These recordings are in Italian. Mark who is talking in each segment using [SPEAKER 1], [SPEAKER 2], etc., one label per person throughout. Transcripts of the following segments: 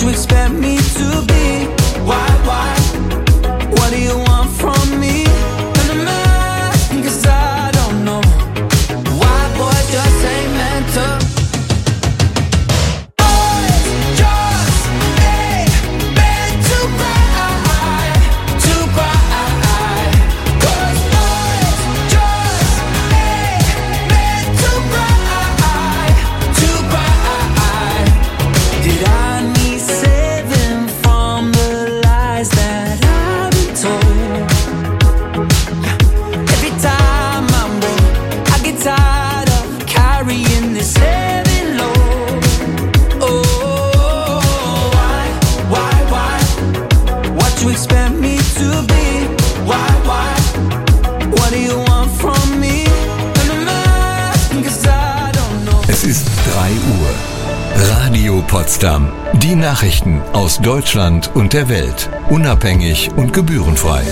[SPEAKER 1] you expect me to be? Why? What do you want from me? And I'm asking 'cause I don't know. Why boys just ain't meant to. Boys just ain't meant to cry. 'Cause boys just ain't meant to cry. Did I need saving from the lies that I've been told? Every time I'm broke, I get tired of carrying this heavy load. Oh, why? What you expect me to be? Why? What do you want from me? And I'm asking 'cause I don't know.
[SPEAKER 2] Es ist 3 Uhr. Radio Potsdam. Die Nachrichten aus Deutschland und der Welt. Unabhängig und gebührenfrei.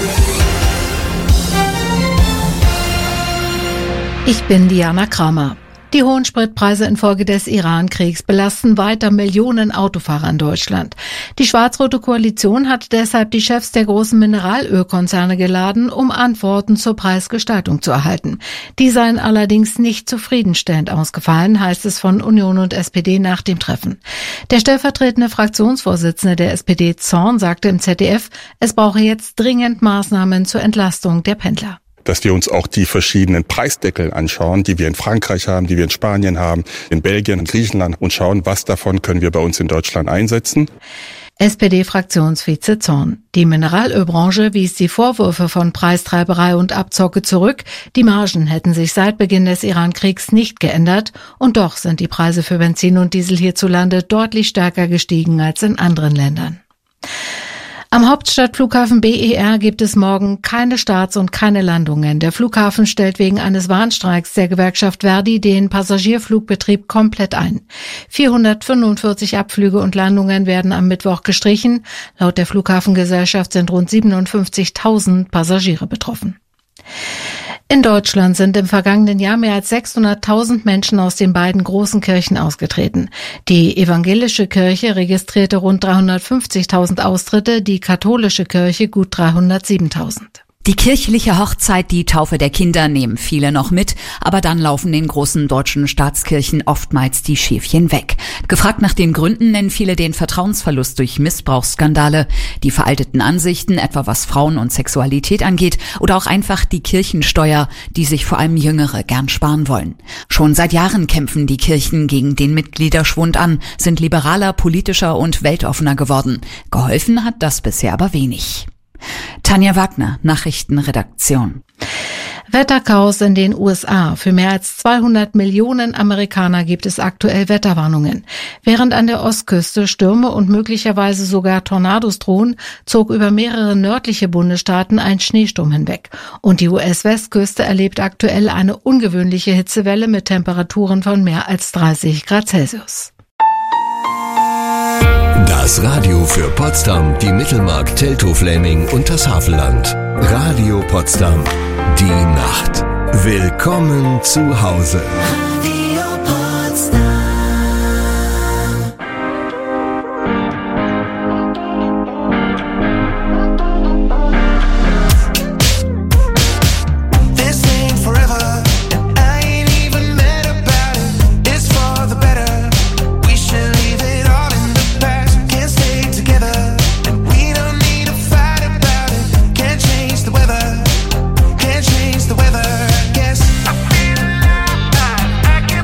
[SPEAKER 3] Ich bin Diana Kramer. Die hohen Spritpreise infolge des Iran-Kriegs belasten weiter Millionen Autofahrer in Deutschland. Die schwarz-rote Koalition hat deshalb die Chefs der großen Mineralölkonzerne geladen, um Antworten zur Preisgestaltung zu erhalten. Die seien allerdings nicht zufriedenstellend ausgefallen, heißt es von Union und SPD nach dem Treffen. Der stellvertretende Fraktionsvorsitzende der SPD, Zorn, sagte im ZDF, es brauche jetzt dringend Maßnahmen zur Entlastung der Pendler.
[SPEAKER 4] Dass wir uns auch die verschiedenen Preisdeckel anschauen, die wir in Frankreich haben, die wir in Spanien haben, in Belgien, in Griechenland und schauen, was davon können wir bei uns in Deutschland einsetzen.
[SPEAKER 3] SPD-Fraktionsvize Zorn. Die Mineralölbranche wies die Vorwürfe von Preistreiberei und Abzocke zurück. Die Margen hätten sich seit Beginn des Iran-Kriegs nicht geändert. Und doch sind die Preise für Benzin und Diesel hierzulande deutlich stärker gestiegen als in anderen Ländern. Am Hauptstadtflughafen BER gibt es morgen keine Starts und keine Landungen. Der Flughafen stellt wegen eines Warnstreiks der Gewerkschaft Verdi den Passagierflugbetrieb komplett ein. 445 Abflüge und Landungen werden am Mittwoch gestrichen. Laut der Flughafengesellschaft sind rund 57.000 Passagiere betroffen. In Deutschland sind im vergangenen Jahr mehr als 600.000 Menschen aus den beiden großen Kirchen ausgetreten. Die evangelische Kirche registrierte rund 350.000 Austritte, die katholische Kirche gut 307.000.
[SPEAKER 5] Die kirchliche Hochzeit, die Taufe der Kinder nehmen viele noch mit, aber dann laufen den großen deutschen Staatskirchen oftmals die Schäfchen weg. Gefragt nach den Gründen nennen viele den Vertrauensverlust durch Missbrauchsskandale, die veralteten Ansichten, etwa was Frauen und Sexualität angeht, oder auch einfach die Kirchensteuer, die sich vor allem Jüngere gern sparen wollen. Schon seit Jahren kämpfen die Kirchen gegen den Mitgliederschwund an, sind liberaler, politischer und weltoffener geworden. Geholfen hat das bisher aber wenig. Tanja Wagner, Nachrichtenredaktion.
[SPEAKER 3] Wetterchaos in den USA. Für mehr als 200 Millionen Amerikaner gibt es aktuell Wetterwarnungen. Während an der Ostküste Stürme und möglicherweise sogar Tornados drohen, zog über mehrere nördliche Bundesstaaten ein Schneesturm hinweg. Und die US-Westküste erlebt aktuell eine ungewöhnliche Hitzewelle mit Temperaturen von mehr als 30 Grad Celsius.
[SPEAKER 2] Das Radio für Potsdam, die Mittelmark, Teltow-Fläming und das Havelland. Radio Potsdam. Die Nacht. Willkommen zu Hause.
[SPEAKER 1] Radio Potsdam. This ain't forever, and I ain't even mad about it. It's for the better. We should leave it all in the past. Can't stay together, and we don't need to fight about it. Can't change the weather. Change the weather, I guess. I feel alive, I can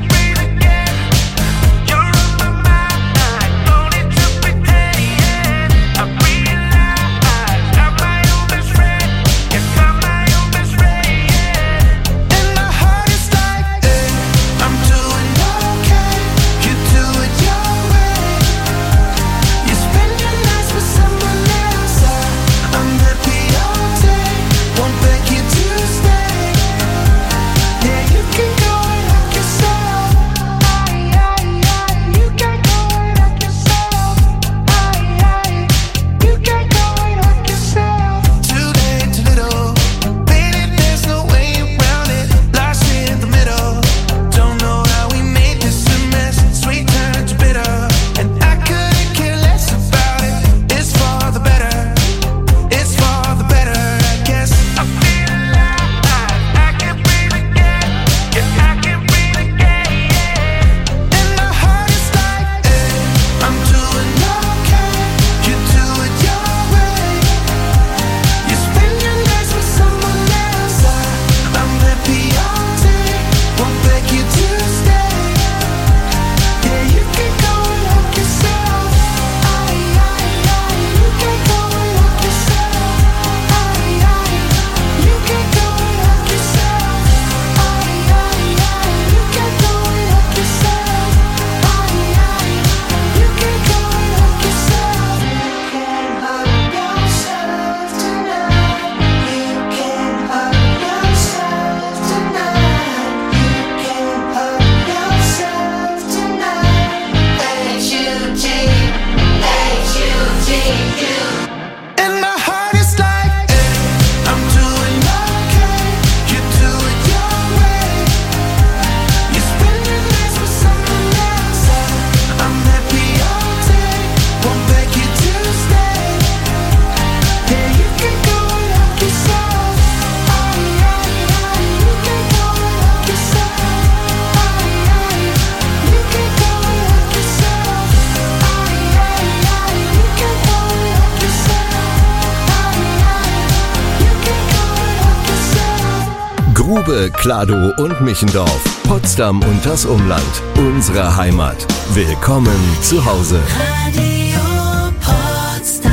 [SPEAKER 2] Grube, Kladow und Michendorf, Potsdam und das Umland. Unsere Heimat. Willkommen zu Hause.
[SPEAKER 6] Radio Potsdam.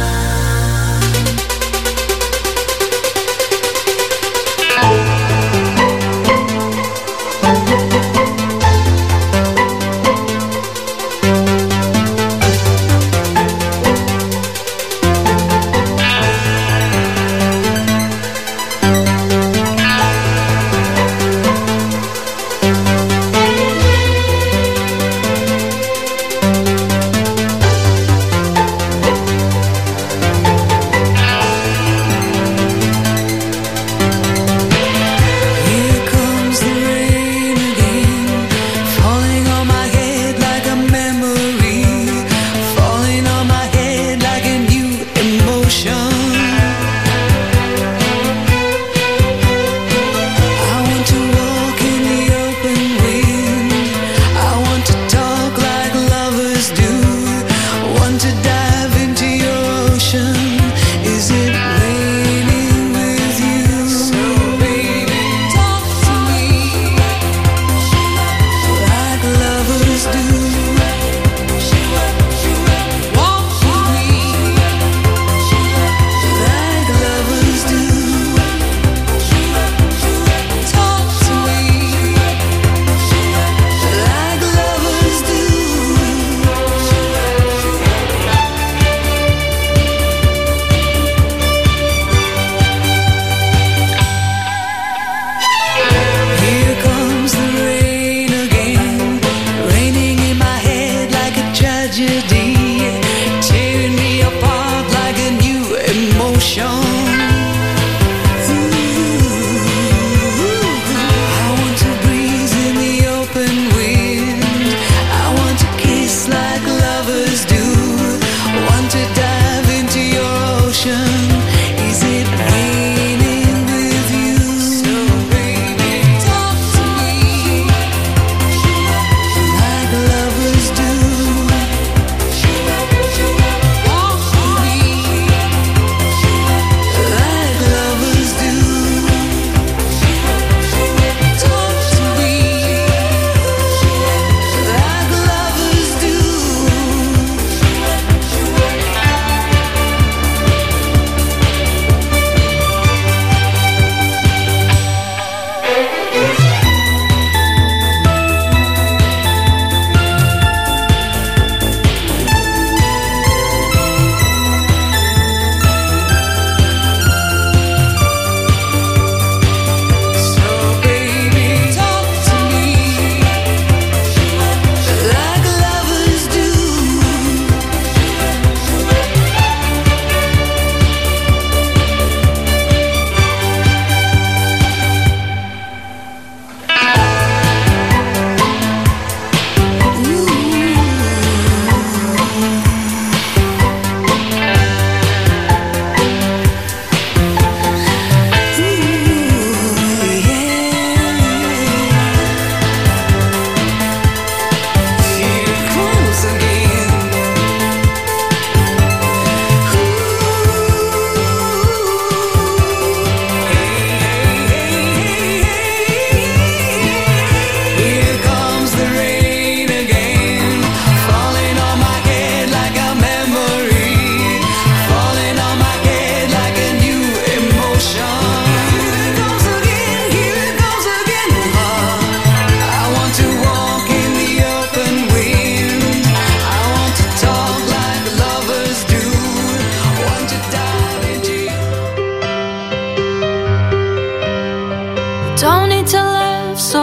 [SPEAKER 7] Don't need to laugh so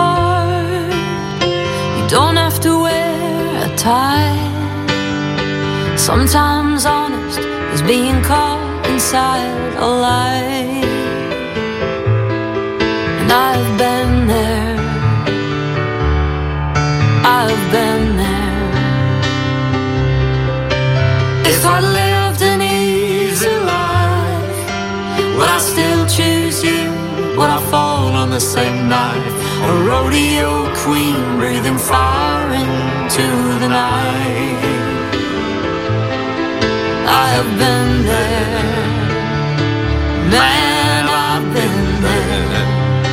[SPEAKER 7] hard. You don't have to wear a tie. Sometimes honest is being caught inside a lie. And I've been there. I've been there. If I lived an easy life, would I still choose you? Would I fall on the same knife? A rodeo queen breathing fire into the night. I have been there. Man, I've been there.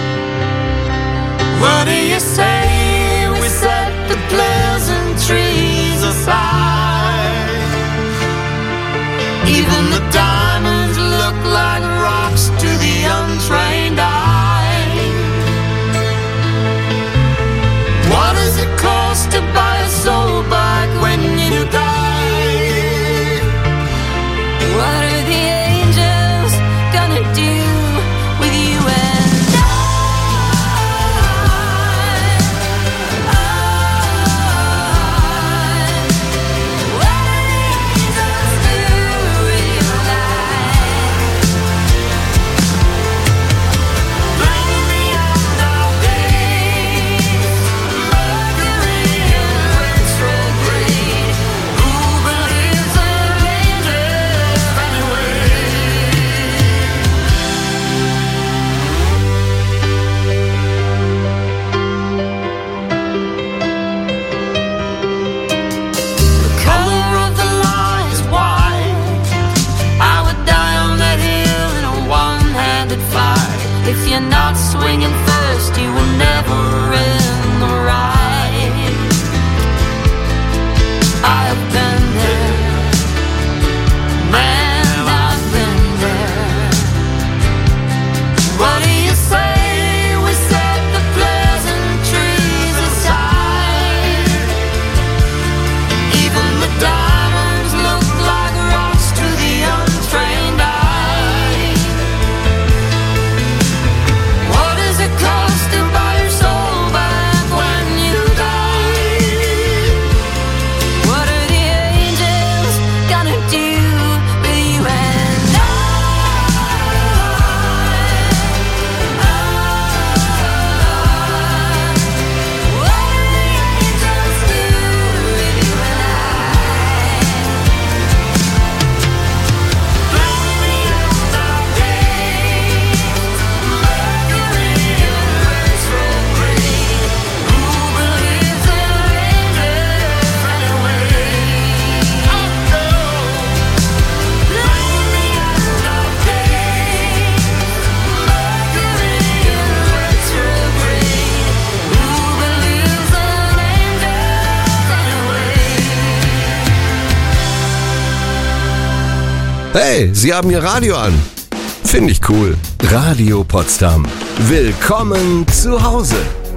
[SPEAKER 2] Hey, Sie haben Ihr Radio an. Finde ich cool. Radio Potsdam. Willkommen zu Hause.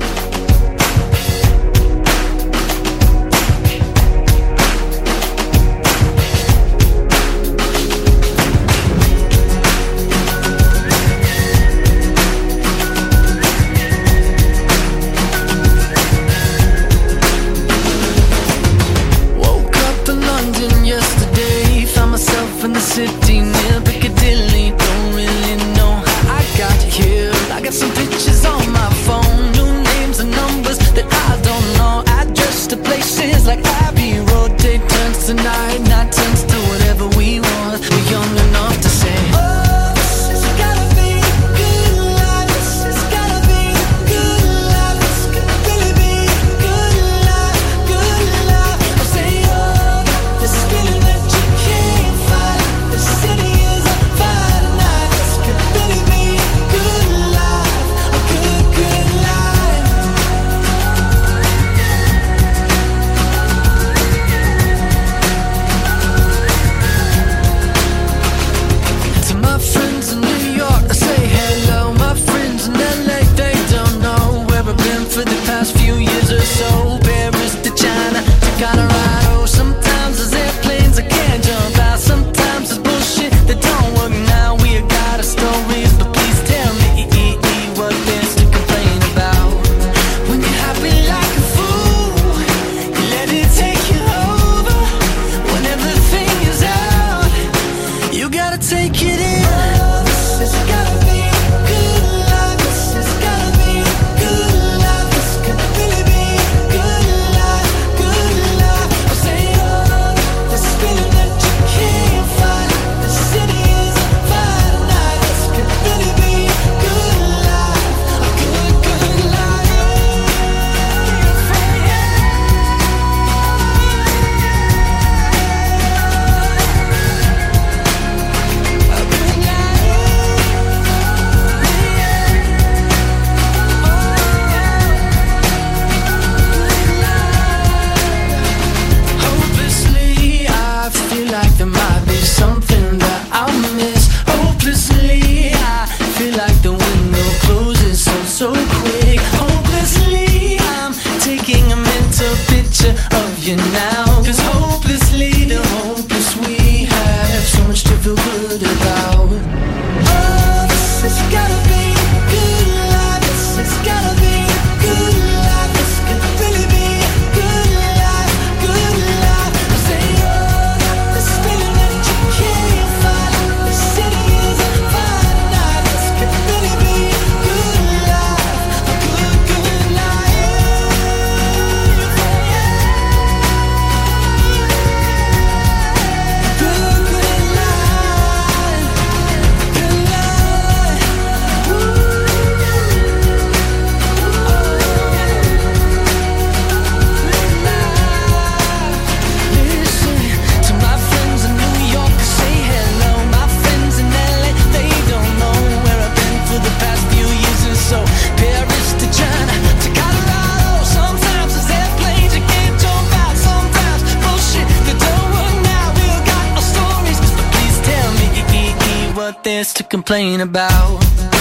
[SPEAKER 6] To complain about.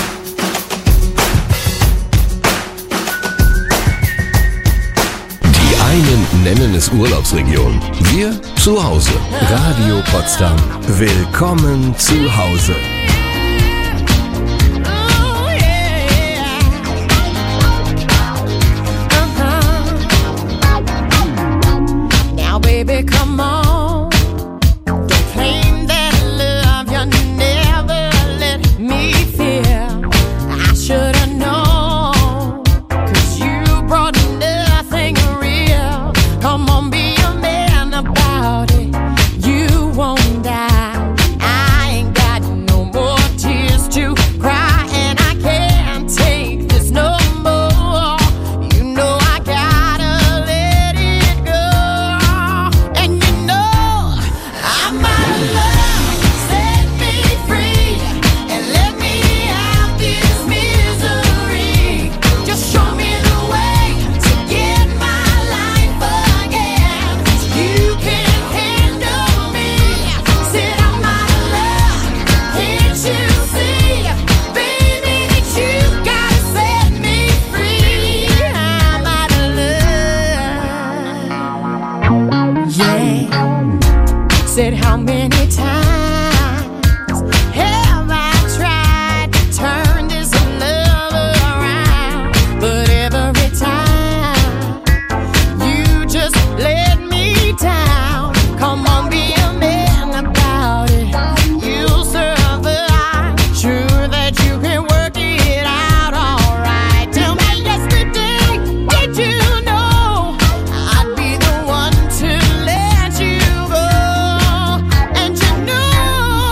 [SPEAKER 2] Die einen nennen es Urlaubsregion. Wir zu Hause. Radio Potsdam. Willkommen zu Hause.
[SPEAKER 8] Now baby, come on. Don't claim that love you never let me feel. I should've known, 'cause you brought nothing real. Come on, be a man about it. You won't die. I ain't got no more. Said how many times have I tried to turn this love around, but every time you just let me down. Come on, be a man about it. You'll survive. Sure that you can work it out alright. Tell me yesterday, did you know I'd be the one to let you go? And you know,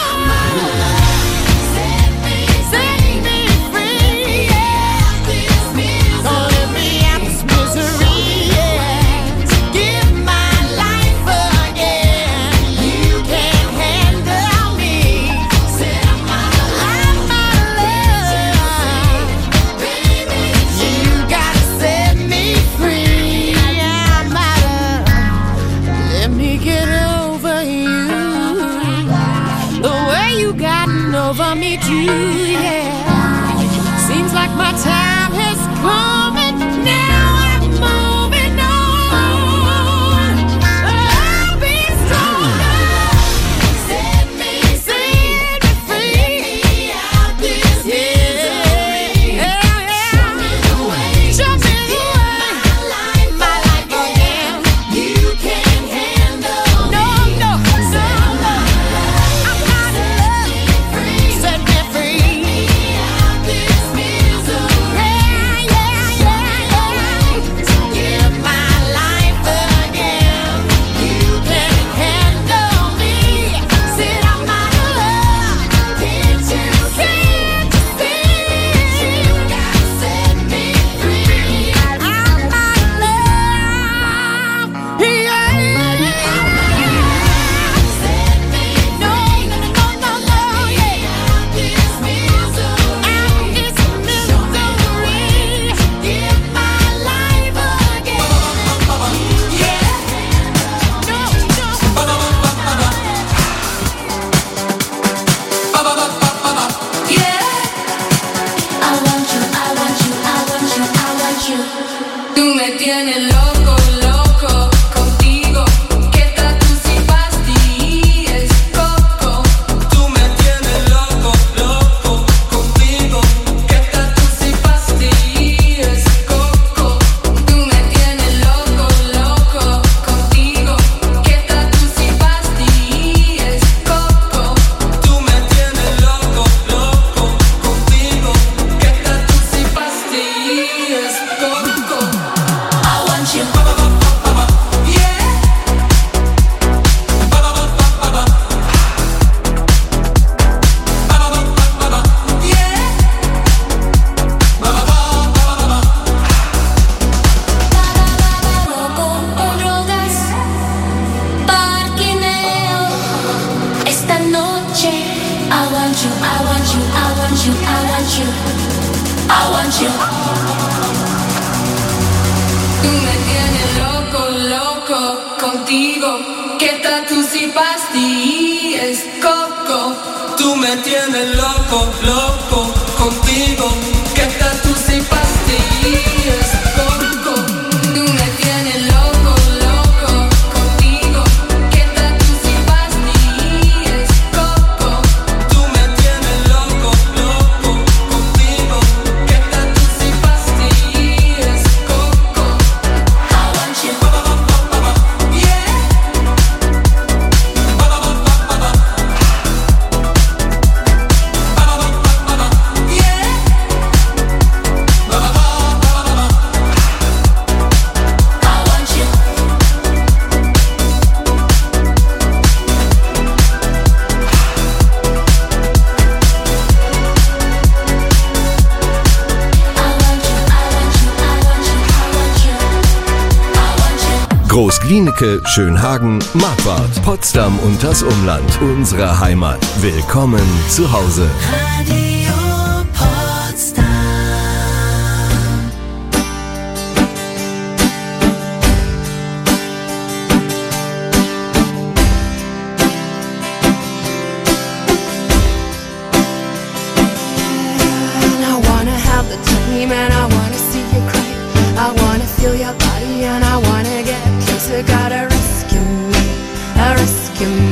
[SPEAKER 8] set me free, yeah. Don't let me out this misery, yeah. Give my life again. You can't handle me. I'm out of love, baby. You gotta set me free. I'm out of. Let me get over you. The way you gotten over me too, yeah. Seems like my time has come and now I'm moving on. I'll be stronger. Set me free. Out this misery. Show me the way. My life again. You can't handle me. No. I'm out of love. Set me free. Out this misery. Give my life again. You can't handle me. Said I'm out of love. Can't you see? You gotta set me free. I'm out of love. Yeah. Set me free. No, yeah. Out this misery. Give my life again.
[SPEAKER 6] I want you, I want you, I want you, I want you. Tú me tienes loco, loco contigo. ¿Qué tal tú si pastillas coco? Tú me tienes loco, loco contigo. ¿Qué tal tú si pastillas coco? Tú me tienes loco, loco contigo. ¿Qué tal tú si pastillas coco? Tú me tienes loco, loco contigo. ¿Qué tal tú si pastillas coco? I want you. Loco con drogas, parquineo. Esta noche, I want you, I want you, I want you, I want you, I want you. Tú me tienes loco, loco contigo. ¿Qué tal tú si pastillas coco? Tú me tienes loco, loco contigo. ¿Qué tal tú si pastillas coco? Tú me tienes loco, loco contigo. ¿Qué tal tú si pastillas coco? Tú me tienes loco, loco contigo. ¿Qué tal tú si pastillas coco? I want you.
[SPEAKER 2] Groß-Glienicke, Schönhagen, Marquardt, Potsdam und das Umland. Unsere Heimat. Willkommen zu Hause.
[SPEAKER 6] Radio Potsdam.
[SPEAKER 8] I wanna have the time and I wanna see you cry. I wanna feel your body and I wanna get closer. Gotta rescue me, rescue me.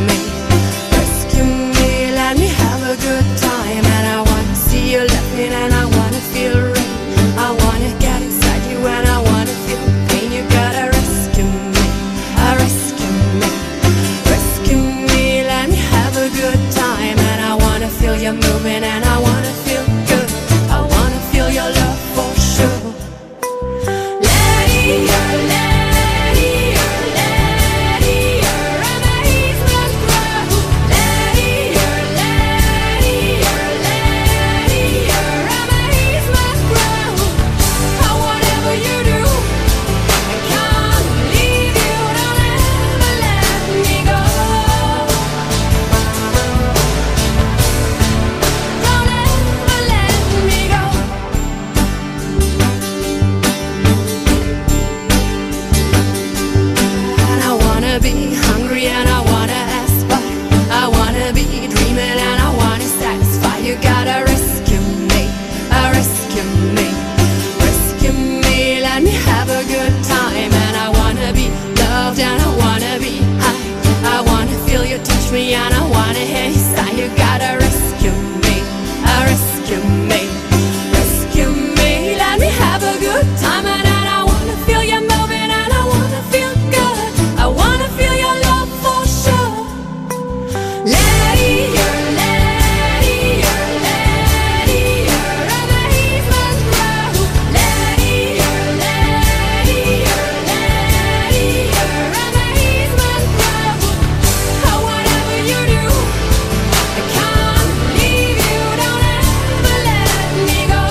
[SPEAKER 8] me and I wanna hear you say you gotta rescue me, rescue me, rescue me. Let me have a good time and I wanna feel you moving and I wanna feel good. I wanna feel your love for sure. Lady, you're lady, you're lady, you're amazement grow. Lady, you're lady, you're lady, you're amazement grow. Oh, whatever you do, I can't leave you. Don't ever let me go.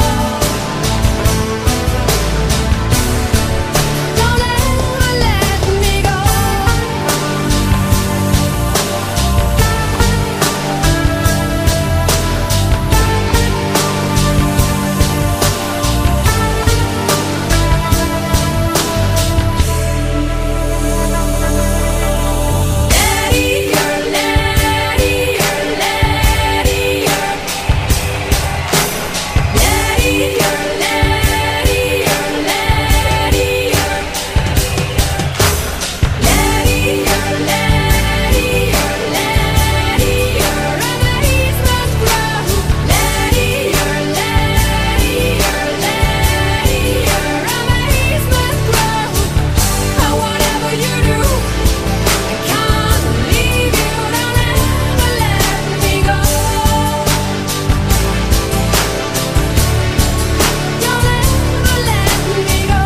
[SPEAKER 8] Don't ever let me go. Lady, you're lady, you're lady, you're lady, you're lady, you're lady, you're lady, you're lady, you're lady, you're amazement grow. Lady, you're lady, you're lady, you're amazement grow. Oh, whatever you do, I can't leave you. Don't ever let me go. Don't ever let me go.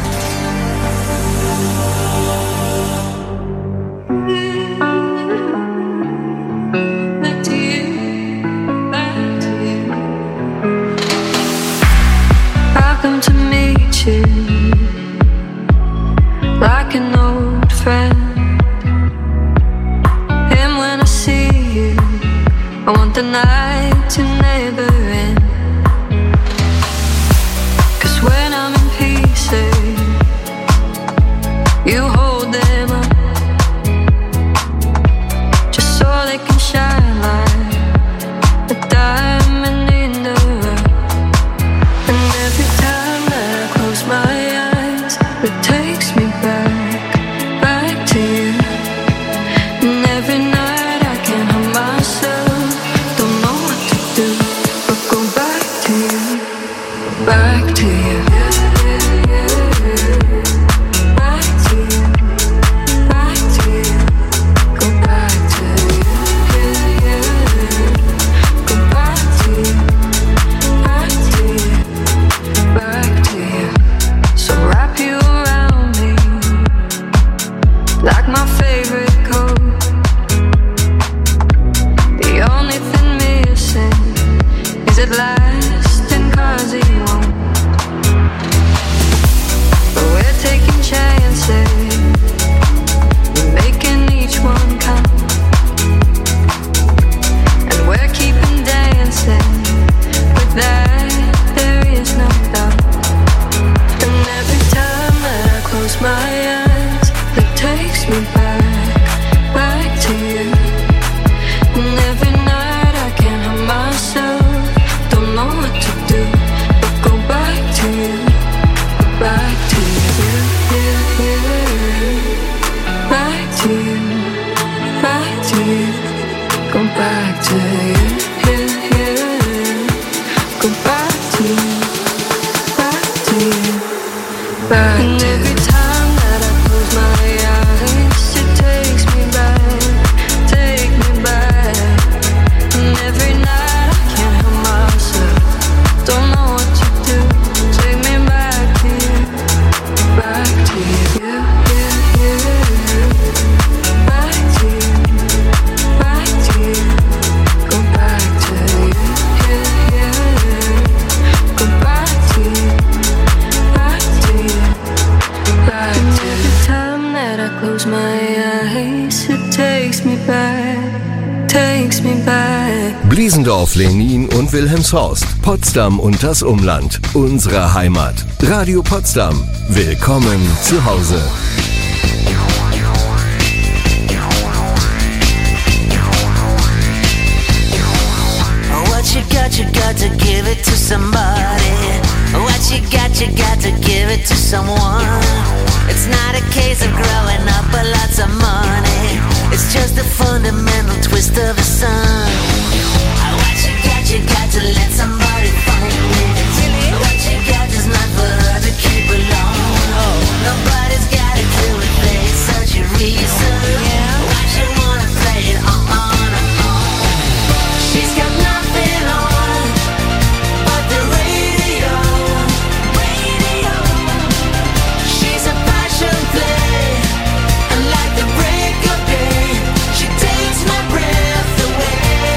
[SPEAKER 8] Back to you, back to you.
[SPEAKER 9] I've come to meet you like an old friend. And when I see you, I want the night to never end. 'Cause when I'm in pieces, you hold them up just so they can shine like a diamond in the rough. And every time that I close my eyes, it takes me back to you. And every night I can't help myself, don't know what to do, but go back to you, back to you. Back to you, back to you, go back to you. Go back to you, back to you, back to you. So wrap you around me like my favorite coat. The only thing missing is it lasting 'cause it won't. But we're taking chances, we're making each one count. And we're keeping dancing, with that there is no doubt. And every time that I close my eyes, it takes me back to you. And every night I can't help myself, don't know what to do, but go back to you, back to you, back to you, back to you, go back to you, go back to you, back to you, back to you. And every time that I close my eyes, it takes me back, take me back. And every night I can't help myself, don't know what to do, take me back to you, back to you, back to you, back to you, go back to you, go back to you, back to you, back to you. Every time that I close my eyes, it takes me back.
[SPEAKER 2] Bliesendorf-Lenin und Wilhelmshorst, Potsdam und das Umland, unsere Heimat. Radio Potsdam, willkommen zu Hause.
[SPEAKER 10] What you got to give it to somebody. What you got to give it to someone. It's not a case of growing up with lots of money. It's just the fun fundamental twist of the sun. What you got to let somebody find it. What you got is not for her to keep alone. Nobody's got a clue if there's such a reason. Why she wanna play it on and on. She's got nothing on but the radio. She's a passion play, and like the break of day, she takes my breath away.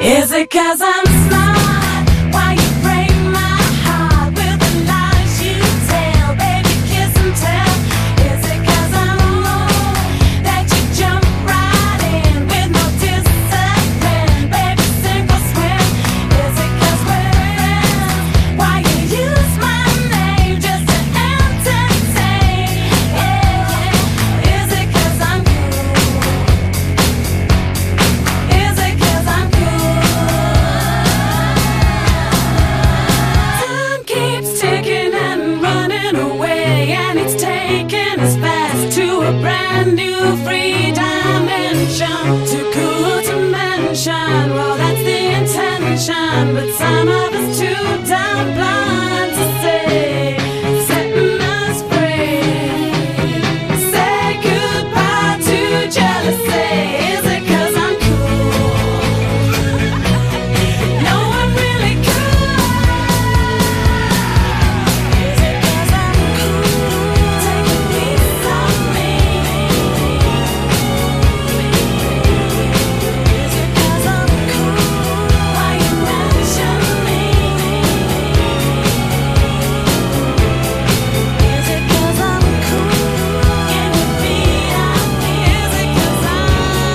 [SPEAKER 6] Is it 'cause I'm smart? Why you break my heart with the lies you tell? Baby, kiss and tell. Is it 'cause I'm alone that you jump right in with no discipline? Baby, sink or swim. Is it 'cause we're friends? Why you use my name just to entertain? Yeah. Is it 'cause I'm cool? Is it 'cause I'm Time keeps ticking and running away, and it's taking us fast to a brand new free dimension. Too cool to mention, well that's the intention, but some of us too damn blind to say, setting us free. Say goodbye to jealousy. Is it 'cause I'm cool? No, I'm really cool. Is it 'cause I'm cool? Take a piece of me. Is it 'cause I'm cool? Why you mention me? Is it 'cause I'm cool? Can you be out here? Is it 'cause I'm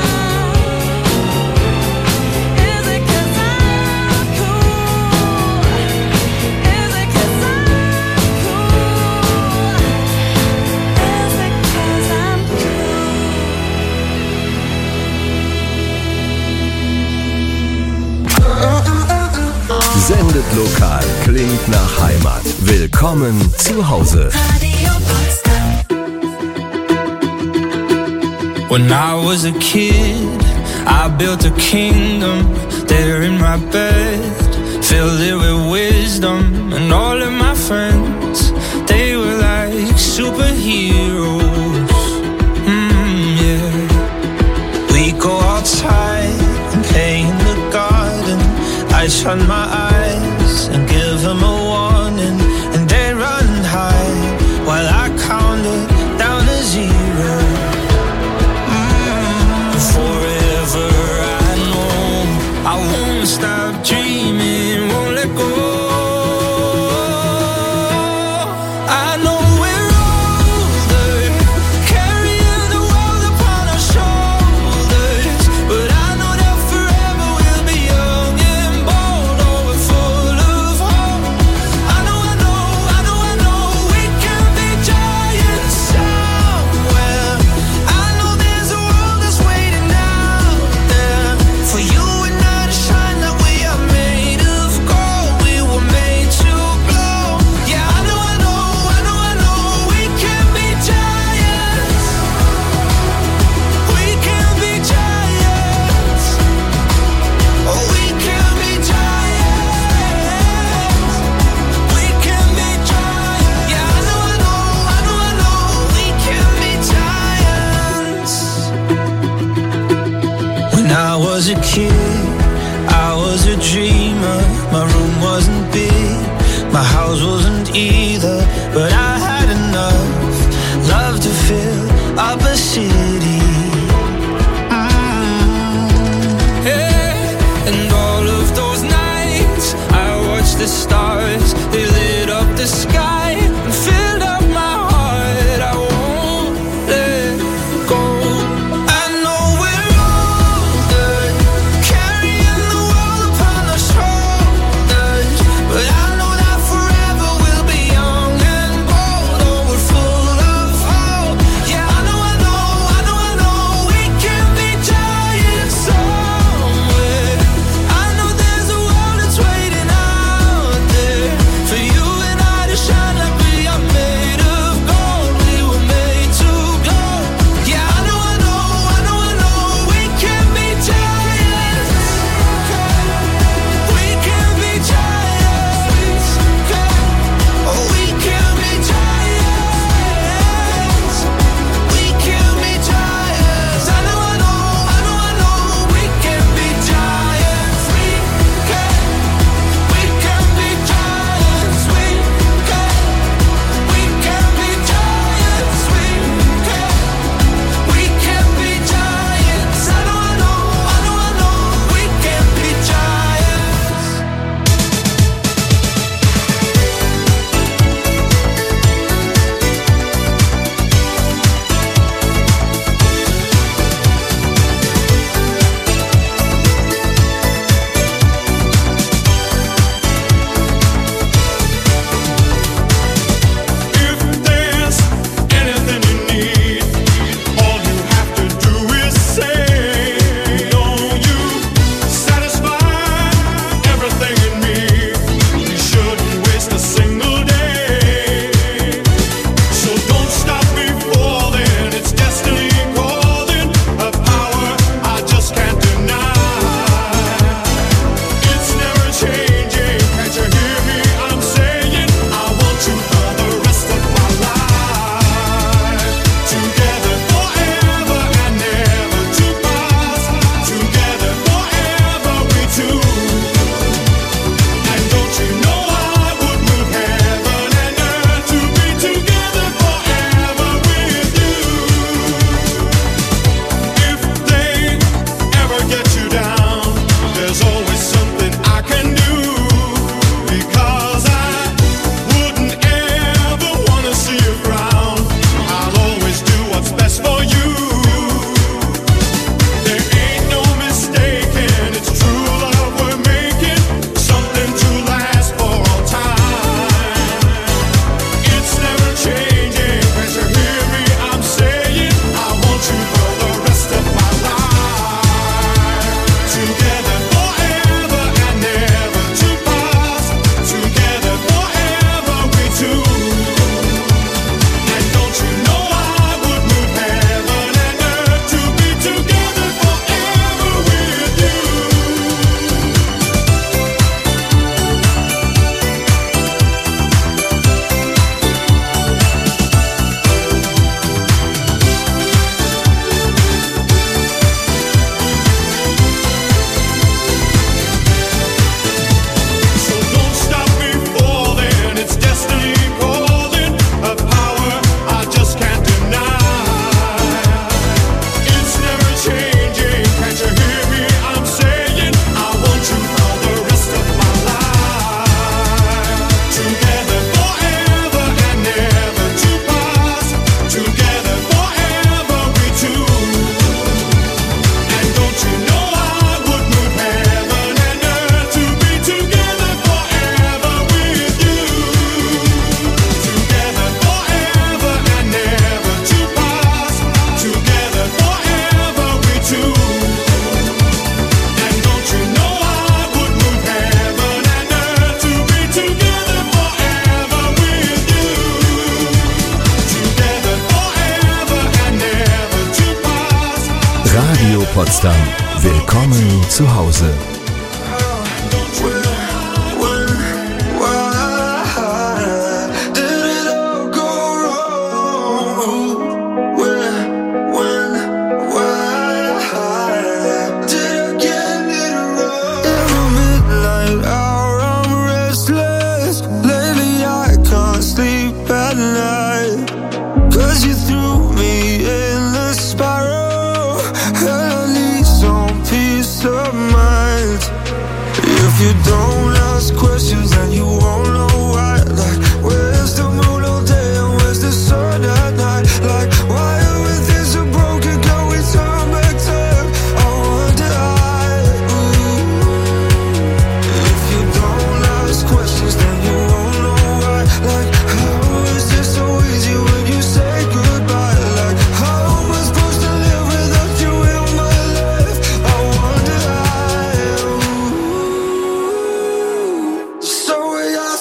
[SPEAKER 6] Is it 'cause I'm cool? Is it 'cause I'm cool? Is it 'cause I'm
[SPEAKER 2] Sendet lokal, klingt nach Heimat. Willkommen zu Hause.
[SPEAKER 11] When I was a kid, I built a kingdom there in my bed, filled it with wisdom, and all of my friends, they were like superheroes. Yeah. We go outside and play in the garden. I shut my eyes and give them a warning, and they run and hide while I counted down to zero. Forever I know I won't stop dreaming, won't let go. I know we're older, carrying the world upon our shoulders, but I know that forever we'll be young and bold, oh, we're full of hope. I know we can be giants somewhere. I know there's a world that's waiting out there for you and I to shine, that we are made of gold, we were made to glow. Yeah, I know we can be giants. We can be giants. Oh, we can be giants. We can be giants. Yeah, I know we can be giants. When I was a kid, I was a dreamer. My room wasn't big, my house wasn't either, but I had enough love to fill up a city. Yeah. And all of those nights I watched the stars, they lit up the sky and filled up my heart. I won't let go. I know we're older, carrying the world upon our shoulders, but I know that forever we'll be young and bold, oh, we're full of hope. Yeah, I know we can be giants somewhere. I know there's a world that's waiting out there
[SPEAKER 2] Potsdam. Willkommen zu Hause.
[SPEAKER 11] You don't ask questions and you won't know why. Like, where's the moon all day and where's the sun at night? Like, why are we things so broken? Can we turn back time? I wonder if you don't ask questions, then you won't know why. Like, how is it so easy when you say goodbye? Like, how am I supposed to live without you in my life? I wonder So we are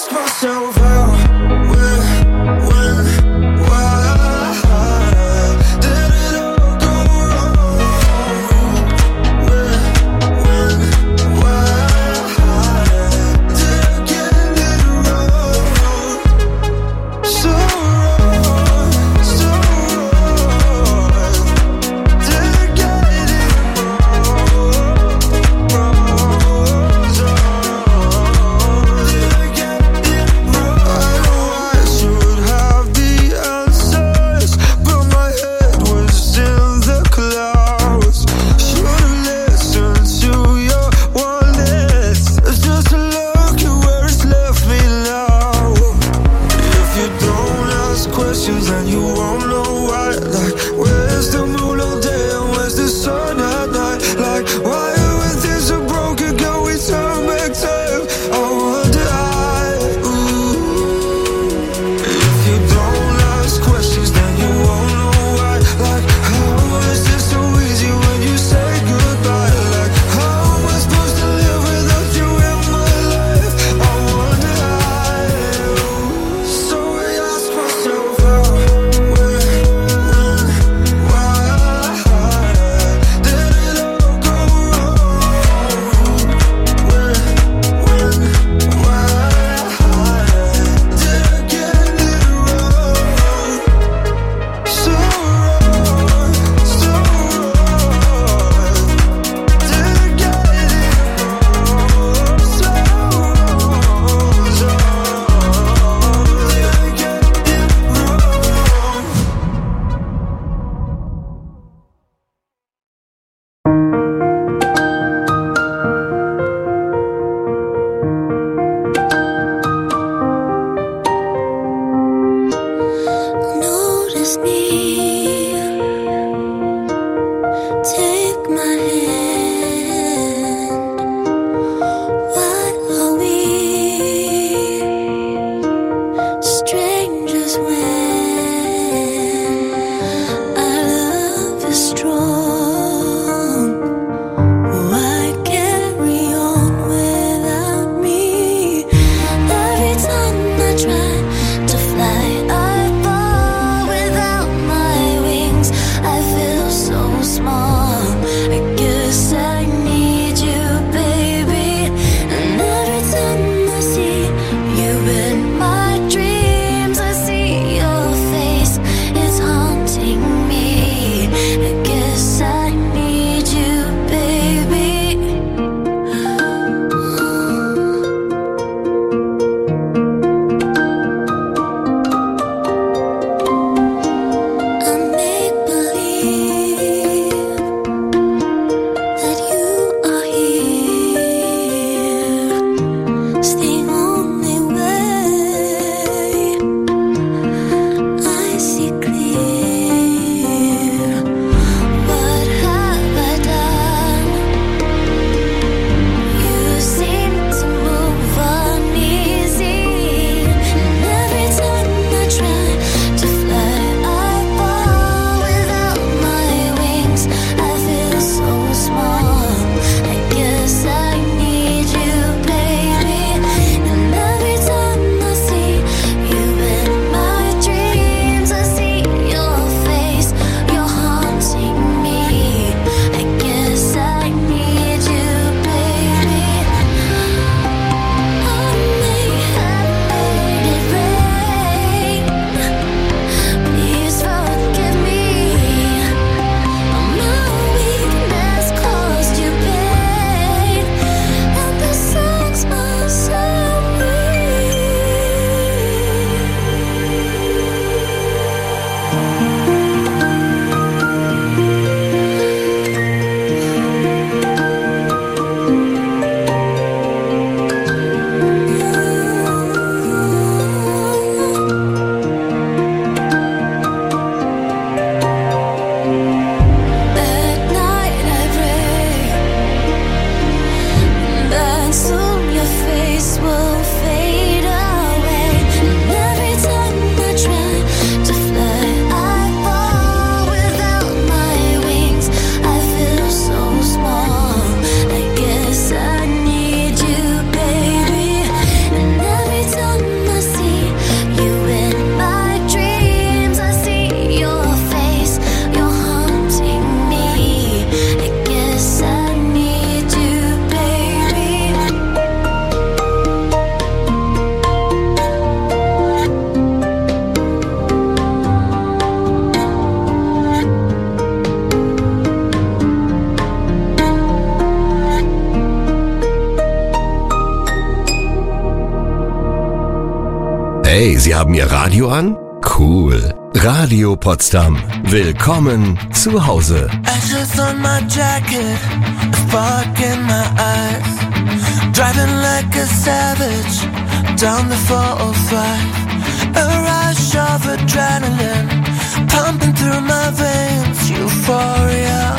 [SPEAKER 2] Hey, Sie haben Ihr Radio an? Cool. Radio Potsdam. Willkommen zu Hause.
[SPEAKER 1] Ashes on my jacket, a spark in my eyes. Driving like a savage down the 405. A rush of adrenaline pumping through my veins. Euphoria.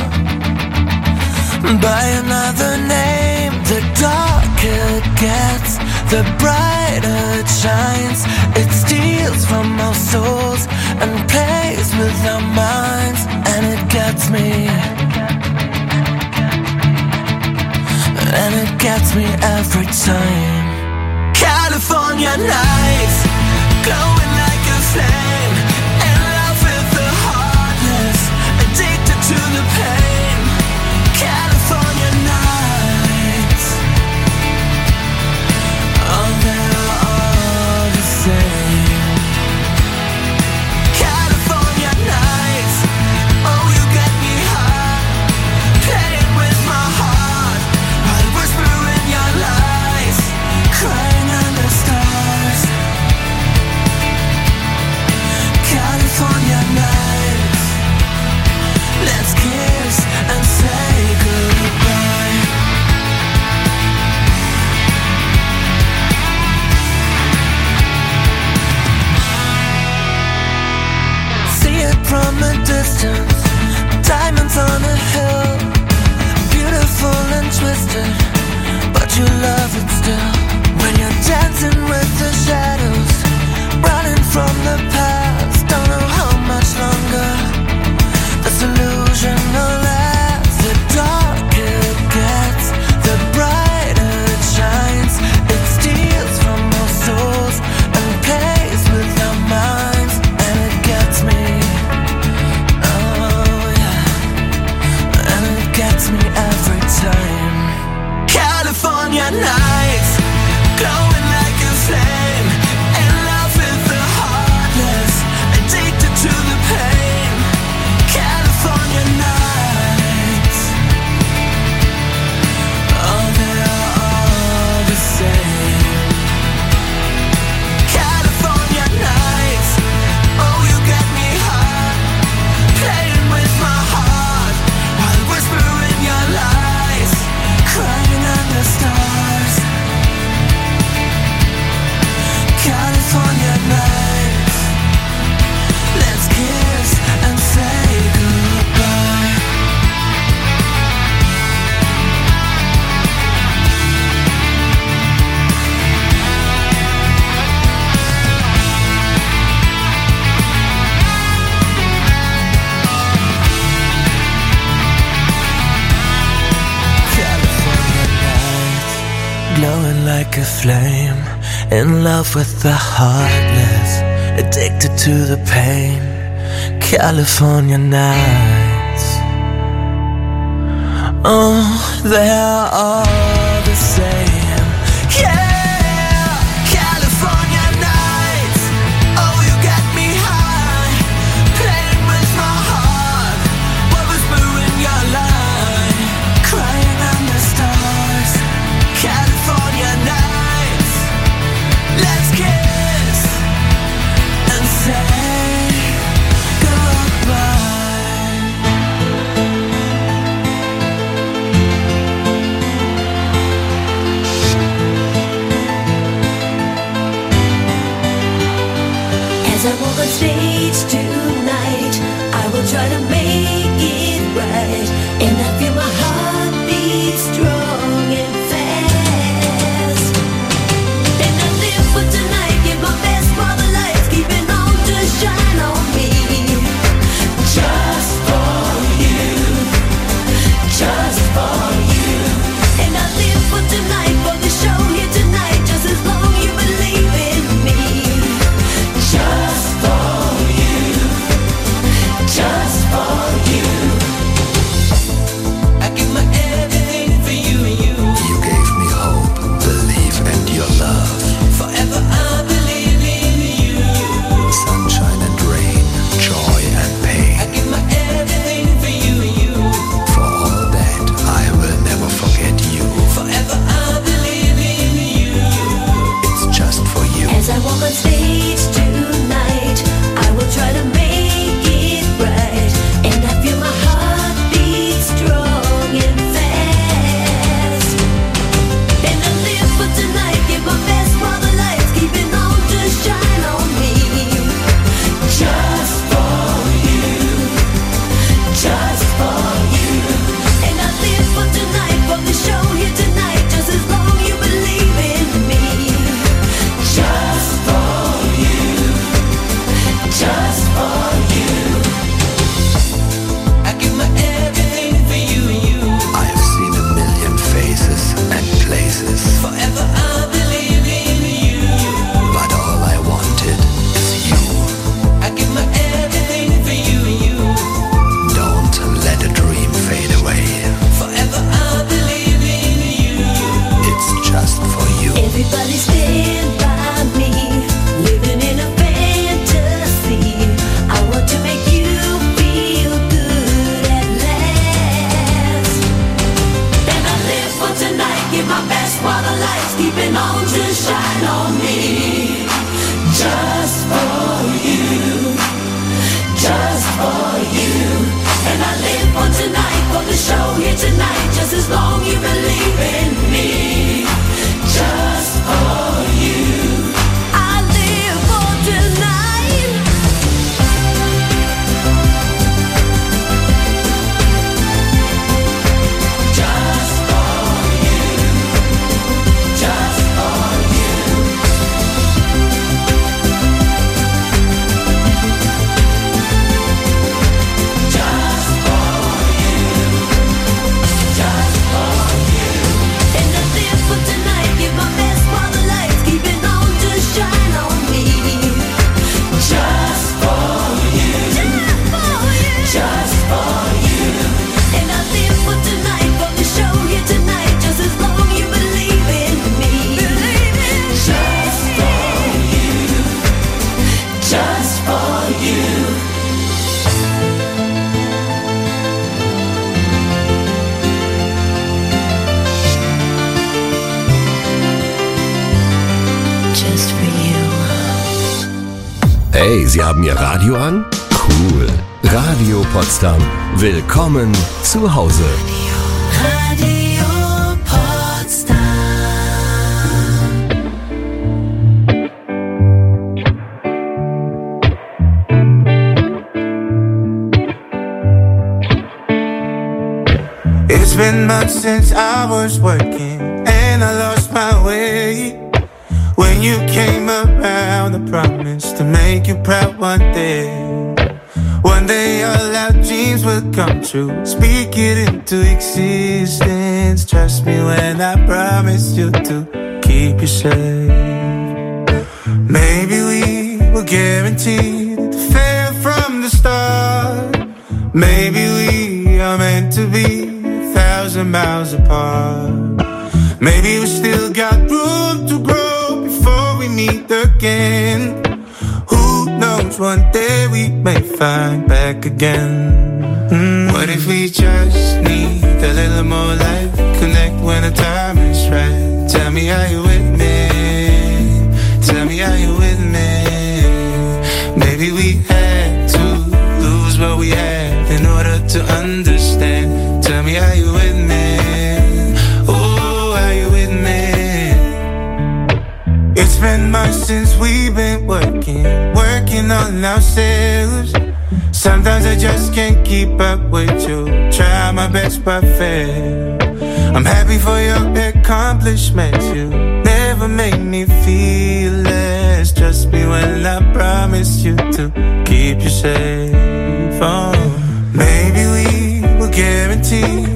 [SPEAKER 1] By another name, the darker it gets, the brighter it shines. It steals from our souls and plays with our minds, and it gets me. And it gets me every time. California nights, glowing like a flame, in love with the heartless, addicted to the pain. California nights, oh, they're all the same. California nights, oh, you get me high, playing with my heart, while whispering your lies, crying under stars. California nights, let's kiss and say goodbye. See it from a distance, diamonds on a hill, beautiful and twisted, but you love it still. When you're dancing with the shadows, running from the past, don't know how much longer this illusion will last. The darker it gets, the brighter it shines. It steals from our souls and plays with our minds, and it gets me. Oh yeah, and it gets me every time. California nights, glowing like a flame, in love with the heartless, addicted to the pain. California nights, oh, they're all the same. California nights, oh, you get me high, playing with my heart, while whispering your lies, crying under stars. California nights, let's kiss and say goodbye. California nights, glowing like a flame, in love with the heartless, addicted to the pain. California nights, oh, they're all the same. Yeah, California nights, oh, you get me high, playing with my heart, while whispering your lie, crying under stars. California nights, let's kiss and say goodbye.
[SPEAKER 10] lights keeping on to shine on me. Just for you, just for you. And I live for tonight, for the show here tonight, just as long you believe in me. Just for you, I live for tonight. Just for you, just for you. Just for you, just for you. And I live for tonight, give my best while the lights keeping on to shine on me. Just for you, just for you. And I live for tonight, for the show here tonight, just as long you believe in me. Just for you, just for you. Just for you.
[SPEAKER 2] Hey, Sie haben Ihr Radio an? Cool. Radio Potsdam. Willkommen zu Hause.
[SPEAKER 10] Radio Potsdam.
[SPEAKER 11] It's been months since I was working and I lost my way. When you came around, I promised to make you proud one day. One day all our dreams would come true. Speak it into existence. Trust me when I promise you to keep you safe. Maybe we were guaranteed to fail from the start. Maybe we are meant to be 1,000 miles apart. Maybe we still got room to grow before we meet again. Who knows, one day we may find back again. What if we just need a little more life? Connect when the time is right. Tell me, are you with me? Tell me, are you with me? Maybe we had to lose what we had in order to understand. Tell me, are you with me? Oh, are you with me? It's been months since we've been working on ourselves. Sometimes I just can't keep up with you. Try my best but fail. I'm happy for your accomplishments. You never made me feel less. Trust me when I promise you to keep you safe. Oh, maybe we were guaranteed